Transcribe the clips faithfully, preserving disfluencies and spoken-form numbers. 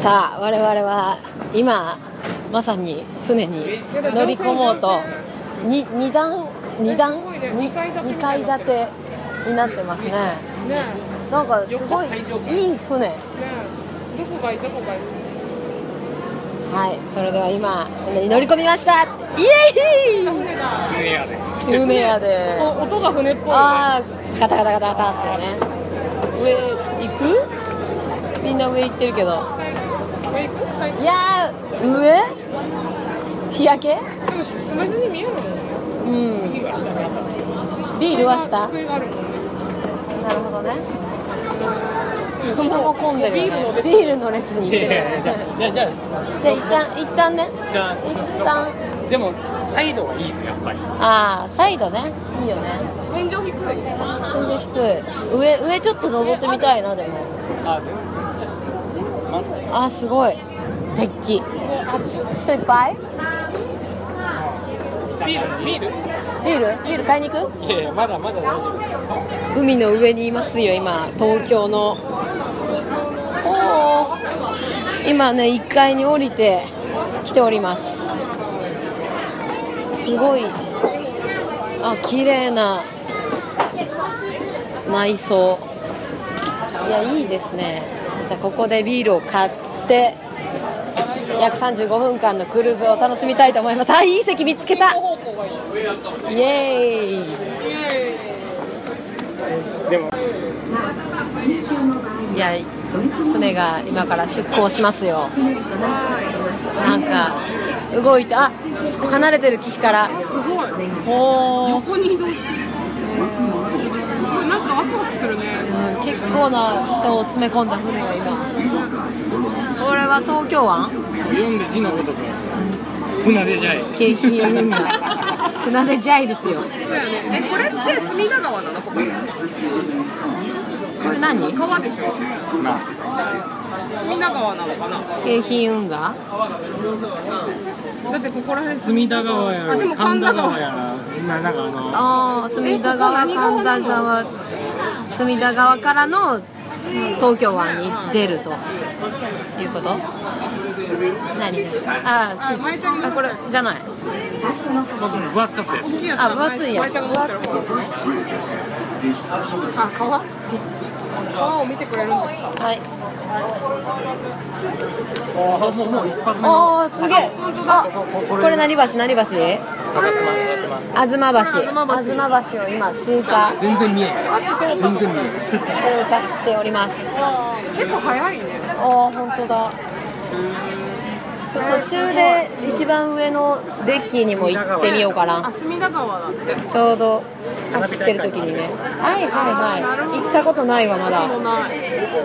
さあ我々は今まさに船に乗り込もうとに二段二段ににかい建てになってますね。なんかすごいいい船。 どこがいいどこがいい。 はい、それでは今船に乗り込みました。イエーイ。 船屋で船屋で音が船っぽい。 ああガタガタガタガタってね。上行く？みんな上行ってるけど。いやー上？日焼け？ でも同じに見えるもん。 うん。ビールは下？ 机があるもんね。 なるほどね。人も混んでるよね。ビールの列に行ってるよね。 じゃあじゃあじゃあ一旦一旦ね。 じゃあ一旦。 でもサイドがいいですやっぱり。 ああサイドね。いいよね。 天井低い。 天井低い。上上ちょっと登ってみたいなでも。 あでもあすごい。デッキ。人いっぱい？ ビールビールビールビール買いに行く？ いやいやまだまだ大丈夫ですよ。 海の上にいますよ今東京の。おー今ねいっかいに降りて来ております。すごいあ綺麗な内装。いやいいですね。じゃあここでビールを買って約さんじゅうごふんかんのクルーズを楽しみたいと思います。あいい席見つけた。イエーイ。 でもいや船が今から出港しますよ。なんか動いてあ離れてる岸からすごい。 ほー、 横に移動してる。それなんかワクワクするね。 うん、結構な人を詰め込んだ船が今。これは東京湾？ 読んで字のごとく船出ジャイ京浜運河船出ジャイですよ。 そうやね。えこれって隅田川なのここ？ これ何？ 川でしょ。 まあ隅田川なのかな。 京浜運河？ だってここら辺隅田川やらあでも神田神田川川やら今なんかあのああ隅田川神田川隅田川からの東京湾に出るということ？何？ああ地図あこれじゃない。 分厚かったやつ。 大きいやつ。 あ分厚いやつ。 舞ちゃんが持ってる方。あ川？川を見てくれるんですか？ はい。 あもうもう一発目おーすげえ。あここれ何橋何橋？ 吾妻吾妻吾妻橋。吾妻橋を今通過全然見えない全然見えない通過しております。 結構早いね。 あー本当だ。途中で一番上のデッキにも行ってみようかな。 あ隅田川だって。 ちょうど走ってる時にね。はいはいはい。行ったことないわまだ。 もない。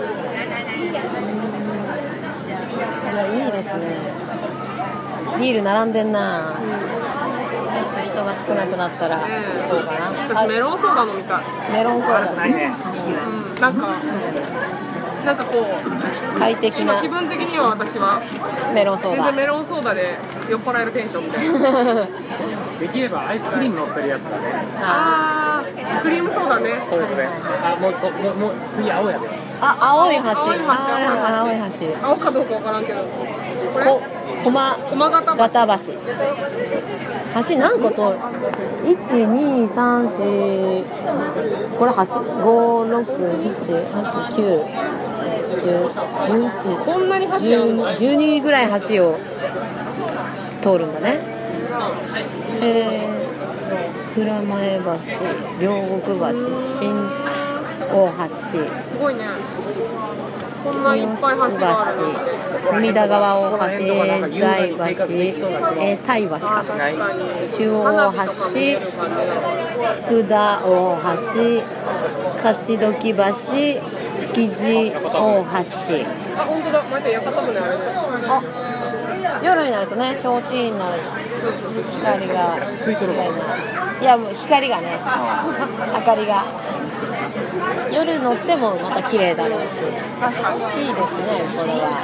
いいですね。ビール並んでんな。ちょっと人が少なくなったらそうかな。 私メロンソーダ飲みたい。 メロンソーダ。 ないねうんなんかなんかこう快適な気分的には私はメロンソーダ。 全然メロンソーダで酔っ払えるテンションみたいな。 できればアイスクリーム乗ってるやつがねあークリームソーダね。 そうですねあもうもうもう次青やであ青い橋。 青い橋青い橋。 青かどうかわからんけどこれこ駒駒形橋。 形橋。橋何個といち、に、さん、よんこれ橋ご、ろく、なな、はち、きゅう、じゅう、じゅういち、 こんなに橋あるの？ じゅうにぐらい橋を通るんだね。えー、蔵前橋、両国橋、新大橋、 すごいね。こんないっぱい橋があるなんて。 隅田川大橋、永代橋、永代橋か、 確かに中央大橋、佃大橋、勝どき橋、築地大橋。 あ本当だ。まいちゃん屋形船あるね。 あ夜になるとね、提灯になる光がついとるかいやもう光がね、明かりが夜乗ってもまた綺麗だろうし、 確かにいいですねこれは。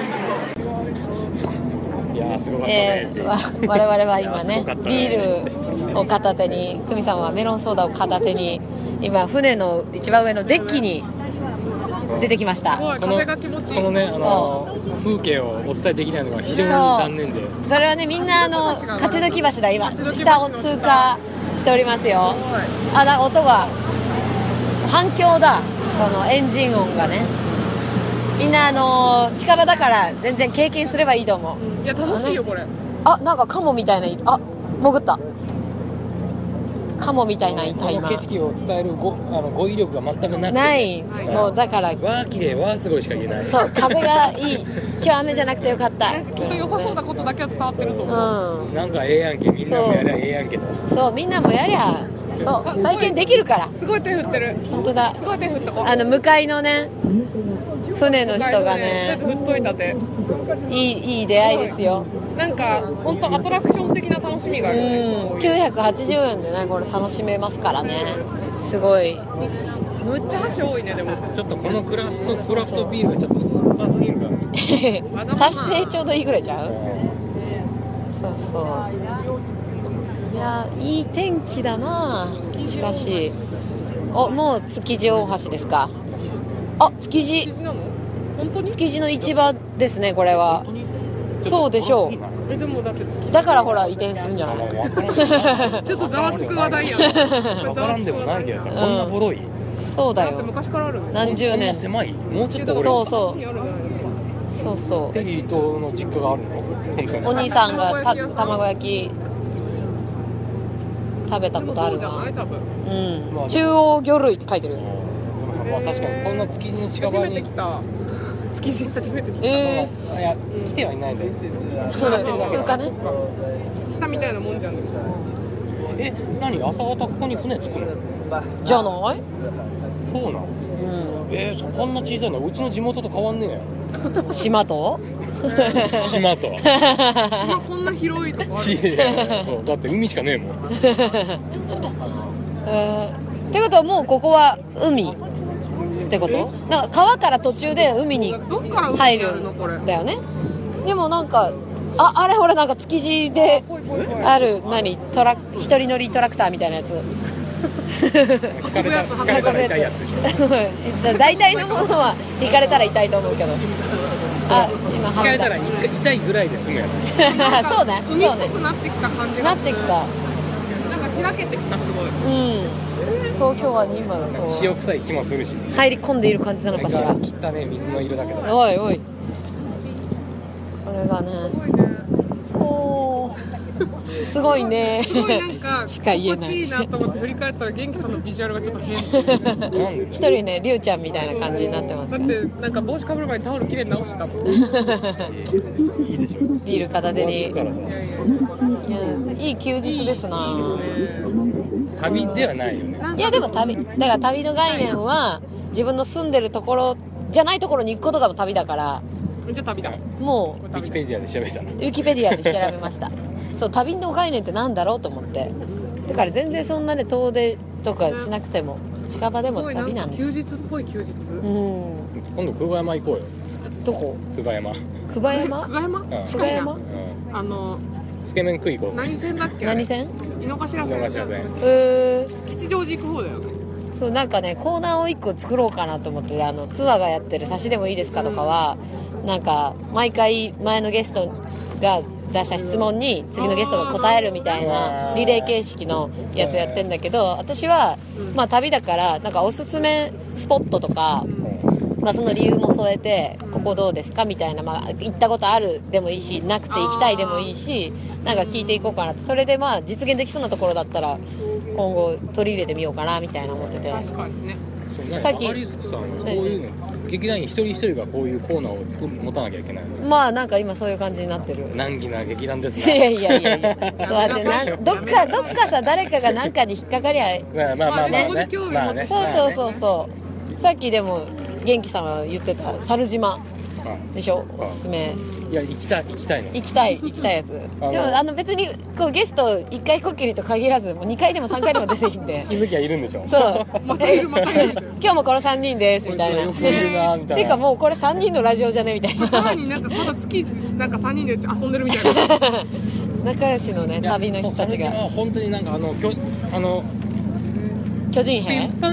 いやーすごかったえね、 ー、わ我々は今ねいやーすごかったねビールを片手に、久美さんはメロンソーダを片手に今船の一番上のデッキに出てきましたすごい風が気持ちいい。 このね、あの風景をお伝えできないのが非常に残念で。 それはねみんなあの勝どき橋だ今下を通過しておりますよ。あら音が反響だこのエンジン音がね。みんなあの近場だから全然経験すればいいと思う。 いや楽しいよこれ。 あなんかカモみたいなあ潜ったカモみたいな板今この景色を伝える語あの語彙力が全くなくてないもうだからわー綺麗わーすごいしか言えない。 そう風がいい今日雨じゃなくてよかったきっと良さそうなことだけは伝わってると思う。 うんなんかええやんけみんなもやりゃええやんけと。 そうみんなもやりゃそう最近できるからすごい手振ってる。 本当だすごい手振った子。 あの向かいのね船の人がとりあえねず振っといた手。 いいいい出会いですよ。 なんか本当アトラクション的な楽しみがあるよね。 うんきゅうひゃくはちじゅうえんでねこれ楽しめますからねすごいむっちゃ箸多いねでも。 ちょっとこのクラフトクラフトビールがちょっと酸っぱすぎるから足してちょうどいいぐらいちゃうそうそういやいい天気だな。しかしおもう築地大橋ですか。あ築地築地なの？本当に？ 築地の市場ですねこれは。そうでしょう。 えでもだって築地だからほら移転するんじゃないちょっとざわつく話題やん。 分からんでもないけどさ、こんなボロいそうだだってよ昔からあるん何十年こんな狭いもうちょっと俺そうそうあるじゃないそうそうテリーとの実家があるの本当にお兄さんがた卵焼き屋さん卵焼き食べたでもことあるそうじゃないな多分。 うん中央魚類って書いてるまあ確かにこんな築地の近初場にめて来た。築地初めて来た。 えいや来てはいないんだよー、通過ね来たみたいなもんじゃん。 え何朝方ここに船作るのじゃないそうなのうえー、そこんな小さいのうちの地元と変わんねん島とえよ島と島こんな広いとこあちる。 そうだって海しかねえもんえー、ってことはもうここは海ってことなんか川から途中で海にどっから海入るにあるのこれ。 んだよね。でもなんかああれほらなんか築地でぽいぽいぽい。 ある何トラ一人乗りトラクターみたいなやつ引かれたら引かれたら痛いやつでしょ大体のものは引かれたら痛いと思うけどあ今引かれたら外痛いぐらいで済むやつれたそうね海っそうねぽくなってきた感じがする。 なってきたなんか開けてきたすごい。 うん東京湾に今こう塩臭い気もするし入り込んでいる感じなのかしら。 切ったね水の色だけどおいおいこれがねすごいね。 おーすごいねすごいなんかしか言えない心地いいなと思って振り返ったら元気さんのビジュアルがちょっと変っていうね。 なんで一人ねりゅうちゃんみたいな感じになってますだってなんか帽子かぶる前にタオルきれいに直してたもん。 いいでしょビール片手に。いからさいやいややいい休日ですな。 旅ではないよねいやでも旅だから旅の概念は自分の住んでるところじゃないところに行くことが旅だからじゃあ旅だ。 もウィキペディアで調べたのうウィキペディアで調べましたそう旅の概念ってなんだろうと思ってだから全然そんなね遠出とかしなくても近場ですもごいなんか旅なんです休日っぽい休日。 うん今度久我山行こうよどこ久我山久我山久我山？ ん久我山うんあのつけ麺食い行こう何線だっけ？ 何線井の頭線。 井の頭線えー吉祥寺行く方だよね。 そうなんかねコーナーをいっこ作ろうかなと思ってあのツアーがやってる差しでもいいですかとかは、なんか毎回前のゲストが出した質問に次のゲストが答えるみたいなリレー形式のやつやってんだけど私はまあ旅だからなんかおすすめスポットとか、まあ、その理由も添えてここどうですかみたいな、まあ、行ったことあるでもいいしなくて行きたいでもいいしなんか聞いていこうかなってそれでまあ実現できそうなところだったら今後取り入れてみようかなみたいな思ってて確かにね。 そうさっきアリスクさんはこういうの劇団員一人一人がこういうコーナーを作る持たなきゃいけないのまあなんか今そういう感じになってる難儀な劇団ですいやねいやいやいやそうやってなんどっかどっかさ誰かが何かに引っかかりゃまあまあまあまあまあねね興味持つまあねそうそうそうそうさっきでも元気さんは言ってた猿島でしょおすすめいや行きたい行きたいの行きたい行きたいやつであのもあの別にこうゲストいっかいこっきりと限らずもうにかいでもさんかいでも出てきて気づきゃいるんでしょそうまたいるまたいる。 今日もこのさんにんですみたいなよくいるなみたいなていうかもうこれさんにんのラジオじゃねみたいなさらになんかまだ月一でなんかさんにんで遊んでるみたいな。 仲良しのねいや旅の人たちそう猿島がは本当になんかあのきょあの巨人兵ピンパン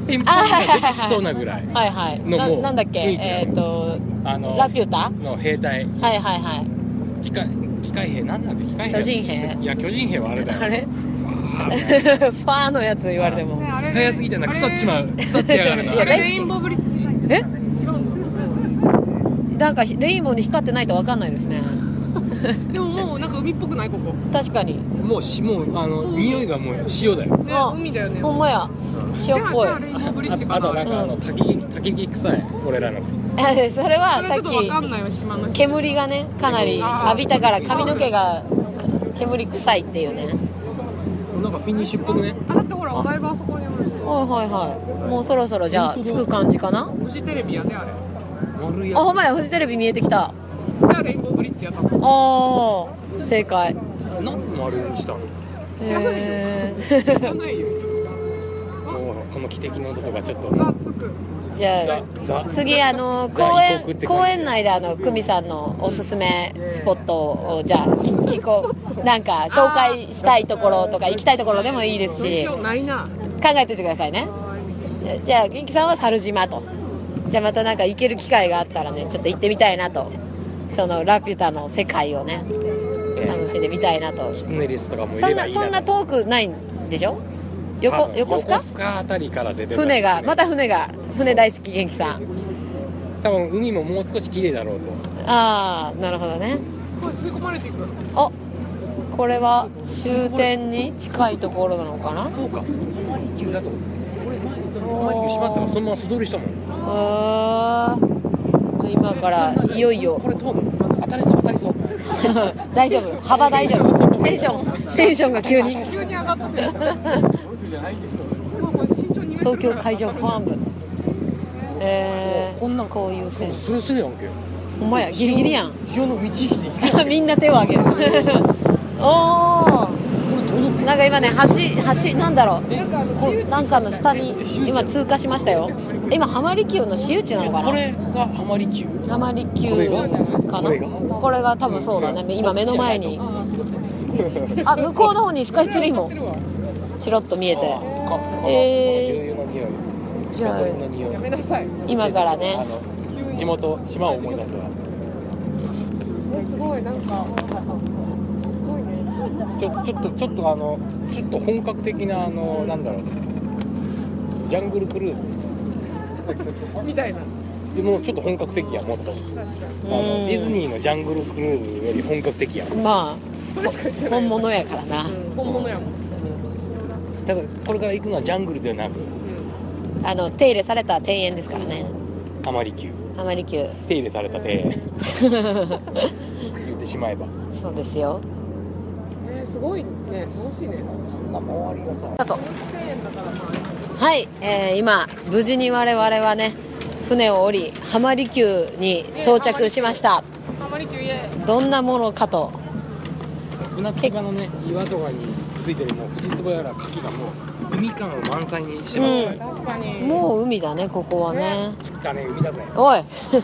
ピンポンが出てきそうなぐらいはいはいのもうななんだっけ雰囲気なのえっ、ー、とあのラピュタの兵隊はいはいはい機械機械兵なんなんで機械兵巨人兵いや巨人兵はあれだよあれファーのやつ言われてもねあれ早すぎたな腐っちまう腐ってやがるないやあれレインボーブリッジえ違うのなんかレインボーに光ってないと分かんないですねでももうなんか海っぽくないここ確かにもうしもうあの匂いがもう塩だよねあ海だよねほんまや塩っぽいじゃあじゃあレインボーブリッジかなああとなんかあの焚き焚き木臭い俺らのえそれはさっそれちょっとわかんきないわ島の人煙がねかなり浴びたから髪の毛が煙臭いっていうねなんかフィニッシュっぽくねあだってほらお台場あそこにあるしはいはいはいもうそろそろじゃあ着く感じかなフジテレビやねあれ丸いやあほんまやフジテレビ見えてきたじゃあレインボーブリッジやったもんあー正解つなんで丸にしたのへ知らーないよもうこの汽笛の音とかちょっとがつくじゃあザザ次あのザ公園異国って感じ公園内であの久美さんのおすすめスポットをじゃあ聞こうなんか紹介したいところとか行きたいところでもいいですどうししようないな考えててくださいねじゃあ元気さんは猿島とじゃあまたなんか行ける機会があったらねちょっと行ってみたいなとそのラピュタの世界をね楽しんでみたいなとキツネリスとかもいそんればいなないそんな遠くないんでしょ横多分横須賀横須賀あたりから出てた船がまた船が船大好き元気さん多分海ももう少し綺麗だろうとああなるほどねすごい吸い込まれていくあこれは終点に近いところなのかなそうか急だと思う俺前前に閉まってたからそのまま素通りしたもんへーじゃあ今からいよいよこれ通る当たりそう当たりそう大丈夫幅大丈夫テンションテンションが急に急に上がったってすごいこれ身長にメート東京ルぐらい海上保安部えー、 こんなこういう線スルスルやんけほんまやギリギリやん潮の満ち引きで行くみんな手を挙げるおーなんか今ね橋橋なんだろうなんかあのこうなんかの下に今通過しましたよ今浜離宮の私有地なのかなこれが浜離宮浜離宮かなこれがこれが多分そうだね今目の前にあ向こうの方にスカイツリーもチロッと見えてえー、じゃあやめなさい今からね急に地元島を思い出すわえすごいなんかすごいねちょちょっとちょっとあのちょっと本格的なあのなんだろうジャングルクルーズみたいなでもちょっと本格的やもっとあ確かにのディズニーのジャングルクルーズより本格的やまそれしか言ってあない本物やからな、 うん本物やもんただこれから行くのはジャングルではなくあの手入れされた庭園ですからね浜離宮浜離宮手入れされた庭園言ってしまえばそうですよえーすごいね楽しいねこんな周りがさあとせんえんだからまはい、えー、今無事に我々はね船を降り浜離宮に到着しましたあ浜離宮イエどんなものかと船着き場のね岩とかについてるもう藤壺やら牡蠣がもう海感を満載にしてますうんーイ確かにもう海だねここはね汚ね海だぜおい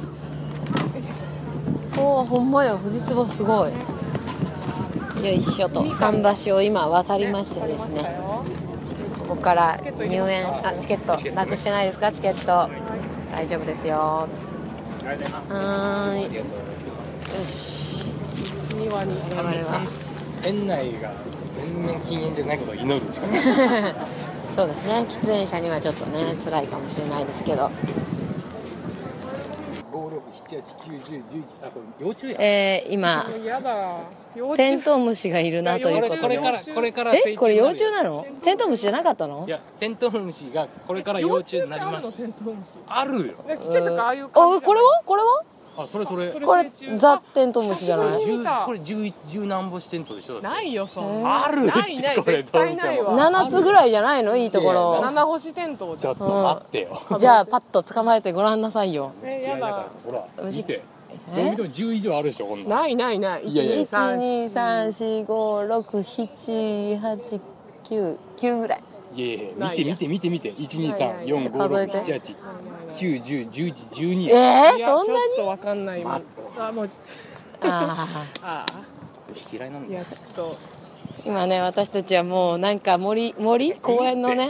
おーほんまよ藤壺すごいよいしょと桟橋を今渡りましてですねここから入園あチケットなくしてないですかチケット大丈夫ですよはーいよし庭に我々は園内が全面禁煙でないことを祈るしかないそうですね喫煙者にはちょっとね辛いかもしれないですけどご、ろく、しち、はち、きゅう、じゅう、じゅういちあこれ幼稚園やえー、今やだ幼稚テントウムシがいるなということでこれこれからこれからえこれ幼虫ななのテントウムシじゃなかったのいやテントウムシがこれから幼虫になります幼虫ってあるのテントウムシあるよなんかちっちゃいとかああいう感じあこれはこれはあそれそれそれこれ成虫ザ・テントウムシじゃない久しぶりに見たこれ十十何本テントでしょだってないよそんなあるないないこれ絶対ないわななつぐらいじゃないのいいところ七星テントじゃんちょっと待ってよ、 じゃあパッと捕まえてごらんなさいよえやいやだからだほら虫見てえどう見てもじゅう以上あるでしょこんなんないないないいやいやいちにさんしごろくしちはちきゅうきゅうぐらいいやいやないや見て見て見て見ていちにさんよんごろくしちはちきゅうじゅうじゅういちじゅうにえー、 いやそんなにちょっとわかんない今あもうああ嫌いなんだよいやちょっとー今ね私たちはもうなんか森森公園のね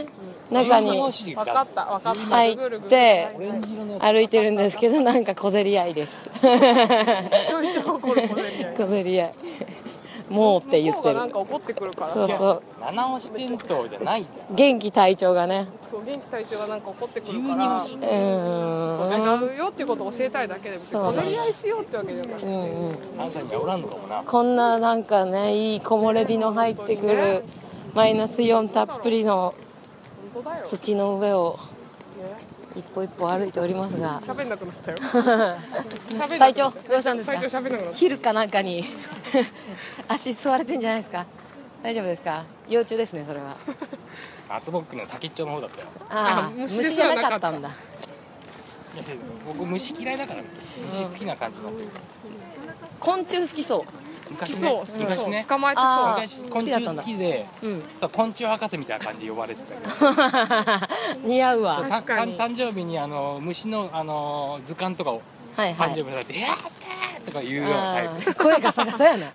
中に分かった分かった入って歩いてるんですけど、なんか小競り合いですちょいちょい怒る小競り合い小競り合いもうって言ってる。 向こうがなんか怒ってくるから。 そうそう。 七押し弁当じゃないじゃん。 元気隊長がね。 そう元気隊長がなんか怒ってくるから。うーん。 違うよっていうことを教えたいだけで、別に小競り合いしようってわけじゃなくて。うんうん。 関西にはおらんのかもな。 こんななんかね、いい木漏れ日の入ってくるマイナスよんたっぷりの土の上を一歩一歩歩いておりますが。 喋んなくなったよ。 隊長どうしたんですか。 隊長喋んなくなった。 昼かなんかに足吸われてんじゃないですか。大丈夫ですか。幼虫ですねそれは。 松ぼっくりの先っちょの方だったよ。 ああ、虫じゃなかったんだ。いや僕虫嫌いだから虫好きな感じの。 昆虫好きそう。 好きそう、 昔ね、 捕まえてそう。 昔昆虫好きで、昆虫博士みたいな感じで呼ばれてたけど。 似合うわ。 確かに。 誕生日にあの虫のあの図鑑とかを誕生日にされて、やったーとか言うようなタイプ。 声ガサガサやな。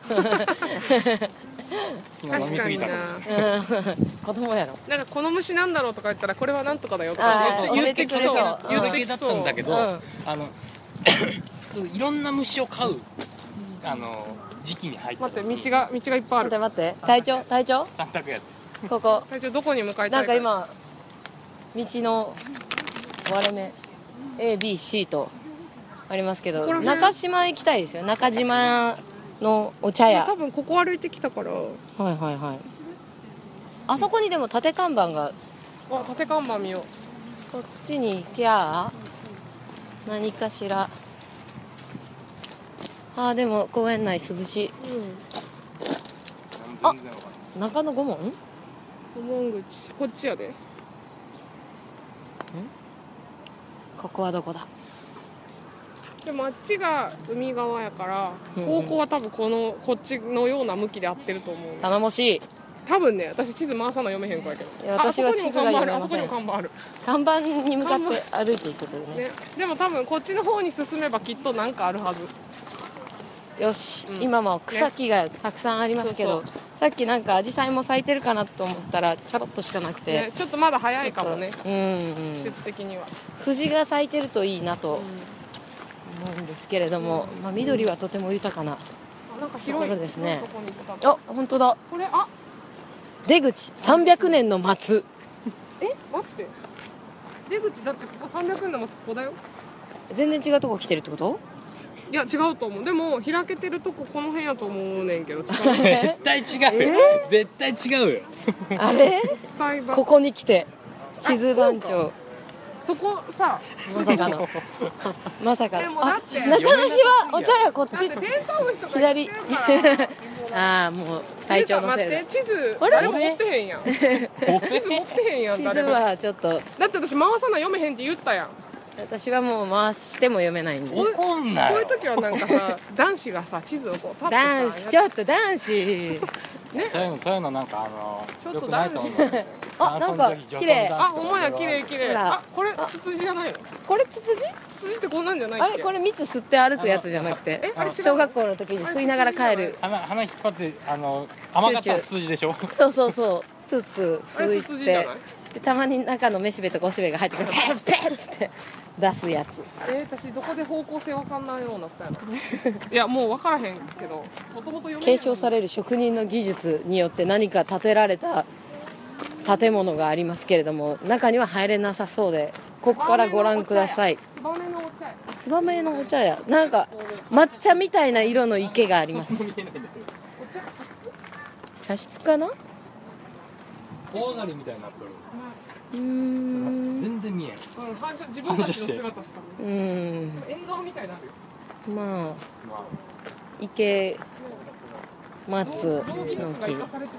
飲みすぎたか子供やろ。 なんかこの虫なんだろうとか言ったらこれはなんとかだよとか言ってきそう。 言うだけだったんだけど、あのいろんな虫を飼うあの時期に入って。 待って道が道がいっぱいある。 待って待って隊長隊長。 三択やで。ここ。 隊長どこに向かいたい。 なんか今道の割れ目 エービーシー とありますけど、中島行きたいですよ。中島のお茶屋。 多分ここ歩いてきたから。はいはいはい。あそこにでも縦看板が。 あ、縦看板見よう。 そっちに行きゃ何かしら。あーでも公園内涼しい。うん、あ、中野御門？ 御門口こっちやで。ん？ ここはどこだ？ でもあっちが海側やから、方向は多分このこっちのような向きで合ってると思う。 頼もしい。 多分ね、私地図回さな読めへん子やけど。 私は地図が読めません。 あそこにも看板ある。 看板に向かって歩いていくというね。 ね、でも多分こっちの方に進めばきっとなんかあるはず。 よし、うん、今も草木がたくさんありますけど、ね、そうそうさっきなんかアジサイも咲いてるかなと思ったらちょろっとしかなくて、 ね、ちょっとまだ早いかもね。 うん、うん、 季節的には藤が咲いてるといいなと思うんですけれども、うん、まあ、緑はとても豊かなところですね。あ、本当だ。 これ、あ、 出口さんびゃくねんの松。 え、待って、出口だってここさんびゃくねんの松、ここだよ。 全然違うとこ来てるってこと？ いや違うと思う。でも開けてるとここの辺やと思うねんけど。 絶対違うよ、えー、絶対違うよ。 あれここに来て地図番長そこさ、 まさかのまさかのあ、中梨はお茶屋こっち左ああもう隊長のせいで地図誰も持ってへんやん。地図持ってへんやん。 地図はちょっとだって私回さな読めへんって言ったやん。 私はもう回しても読めないんで。 怒んなよ。 こういう時はなんかさ男子がさ地図をこうパッとさ男子ちょっと男子ね、そういうのそういうのなんかあのちょっと男子あなんか綺麗。 あほんまや綺麗綺麗。あこれツツジじゃないの？ これツツジ？ ツツジってこんなんじゃないっけ？ あれこれ蜜吸って歩くやつじゃなくて小学校の時に吸いながら帰る鼻鼻引っ張ってあの甘かったツツジでしょ？ そうそうそうツツ吸いてでたまに中のめしべとかおしべが入ってくるペッペッつって出すやつ。 えー、私どこで方向性わかんないようになったやろ。いやもう分からへんけどもともと継承される職人の技術によって何か建てられた建物がありますけれども中には入れなさそうでここからご覧ください。 ツバメのお茶屋。 ツバメのお茶屋なんか抹茶みたいな色の池があります。茶室かな？ 大鳴りみたいになってる。 うーん全然見えん。 うん、反射自分たちの姿しか見えない。うん。縁側みたいになるよ。 まあ、まあ、池松の木。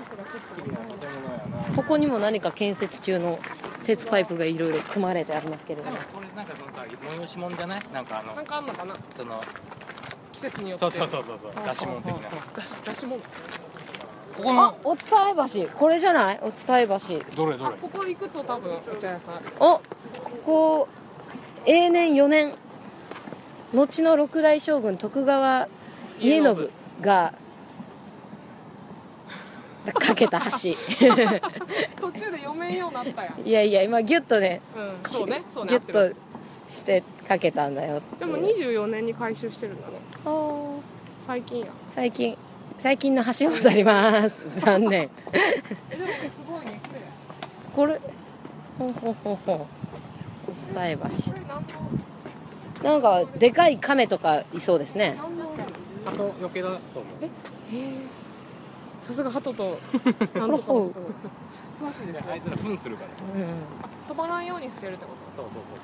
ここにも何か建設中の鉄パイプがいろいろ組まれてありますけれども。 これなんかそのさ催し物じゃない？なんかあの。 なんかあんのかな？ その季節によって。 そうそうそうそう出し物的な。 出し出し物。 ここのお伝え橋これじゃない？お伝え橋どれどれ？ ここ行くと多分お茶屋さん。 おここ永年よねん後の六代将軍徳川家信がかけた橋。 途中で読めんようになったやん。 いやいや今ギュッとね、 うん、そうね、そうね。 ギュッと合ってるしてかけたんだよっていう。 でもにじゅうよねんに改修してるんだね。 あー最近や。 最近最近の橋を渡ります残念え、でもすごいね、綺麗。 これほんほんほんほんお伝え橋、 これ何のなんかでかい亀とかいそうですね。 何のあと余計だと思う。 へえ。さすが鳩と何とかのこと詳しいですね。 あいつら糞するから。 うん、 飛ばないようにしてるってこと。 そうそうそう。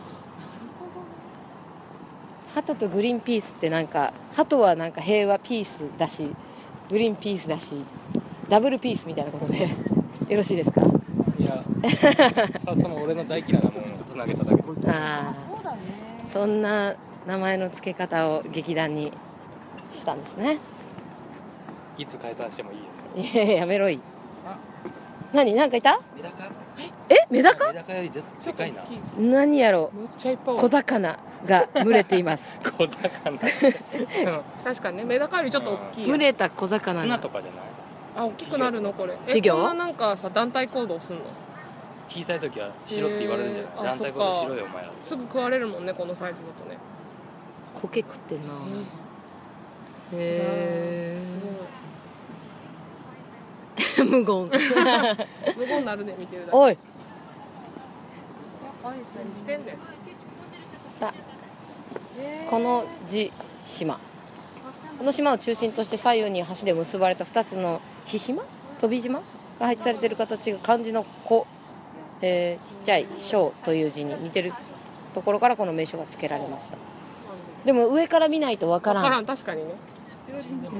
鳩とグリーンピースってなんか鳩はなんか平和ピースだしグリーンピースだしダブルピースみたいなことでよろしいですか？ いや、ただその俺の大嫌いなものをつなげただけです。 あそうだね。 あ、そんな名前の付け方を劇団にしたんですね。 いつ解散してもいいよ。 いやいややめろい。 あ、 何なんかいた？ メダカ？ えメダカ？ メダカよりちょっとでかいな。 何やろめっちゃいっぱいおる小魚が群れています小魚。 確かにね、メダカよりちょっと大きいやん。 群れた小魚船がとかじゃない？ あ、大きくなるのこれ。 稚魚え、こんななんかさ、団体行動すんの？ 小さい時は白って言われるんじゃへーあない？団体行動白いよお前ら。 すぐ食われるもんね、このサイズだとね。 苔食ってんな。 うんへすえ無言ごい。無言になるね、見てるだけ。 おい何してんねん。 さこの地島この島を中心として左右に橋で結ばれたふたつの飛島飛島が配置されている形が漢字の子、えーちっちゃい小という字に似てるところからこの名称が付けられました。でも上から見ないとわからん。 わからん、確かにね。